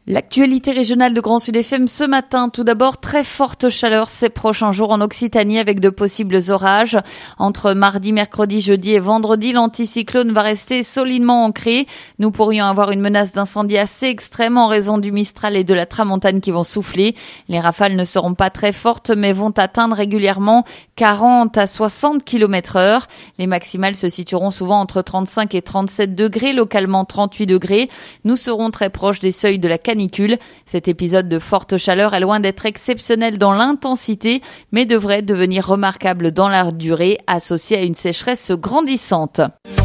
L'actualité régionale de Grand Sud FM ce matin. Tout d'abord, très forte chaleur ces prochains jours en Occitanie avec de possibles orages. Entre mardi, mercredi, jeudi et vendredi, l'anticyclone va rester solidement ancré. Nous pourrions avoir une menace d'incendie assez extrême en raison du Mistral et de la Tramontane qui vont souffler. Les rafales ne seront pas très fortes mais vont atteindre régulièrement 40 à 60 km/h. Les maximales se situeront souvent entre 35 et 37 degrés, localement 38 degrés. Nous serons très proches des seuils de la canicule. Cet épisode de forte chaleur est loin d'être exceptionnel dans l'intensité, mais devrait devenir remarquable dans la durée, associé à une sécheresse grandissante.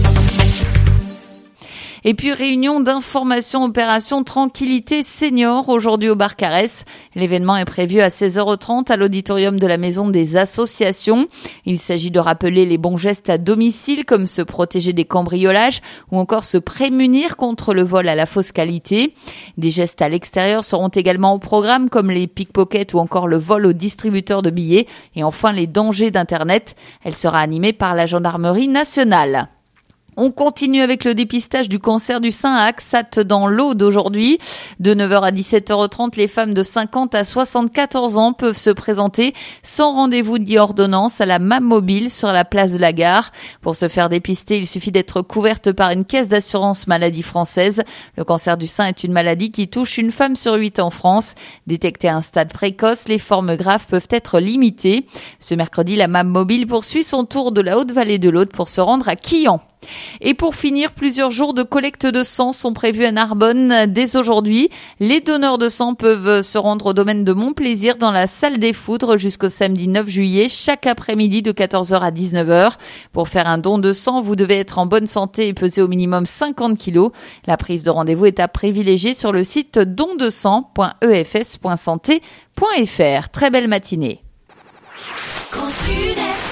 Et puis, réunion d'information opération Tranquillité Senior aujourd'hui au Barcarès. L'événement est prévu à 16h30 à l'auditorium de la Maison des Associations. Il s'agit de rappeler les bons gestes à domicile comme se protéger des cambriolages ou encore se prémunir contre le vol à la fausse qualité. Des gestes à l'extérieur seront également au programme comme les pickpockets ou encore le vol aux distributeurs de billets et enfin les dangers d'Internet. Elle sera animée par la gendarmerie nationale. On continue avec le dépistage du cancer du sein à Axat dans l'Aude aujourd'hui. De 9h à 17h30, les femmes de 50 à 74 ans peuvent se présenter sans rendez-vous ni ordonnance à la MAM Mobile sur la place de la Gare. Pour se faire dépister, il suffit d'être couverte par une caisse d'assurance maladie française. Le cancer du sein est une maladie qui touche une femme sur 8 en France. Détectée à un stade précoce, les formes graves peuvent être limitées. Ce mercredi, la MAM Mobile poursuit son tour de la Haute-Vallée de l'Aude pour se rendre à Quillan. Et pour finir, plusieurs jours de collecte de sang sont prévus à Narbonne dès aujourd'hui. Les donneurs de sang peuvent se rendre au domaine de Montplaisir dans la salle des Foudres jusqu'au samedi 9 juillet, chaque après-midi de 14h à 19h. Pour faire un don de sang, vous devez être en bonne santé et peser au minimum 50 kg. La prise de rendez-vous est à privilégier sur le site dondesang.efs.santé.fr. Très belle matinée.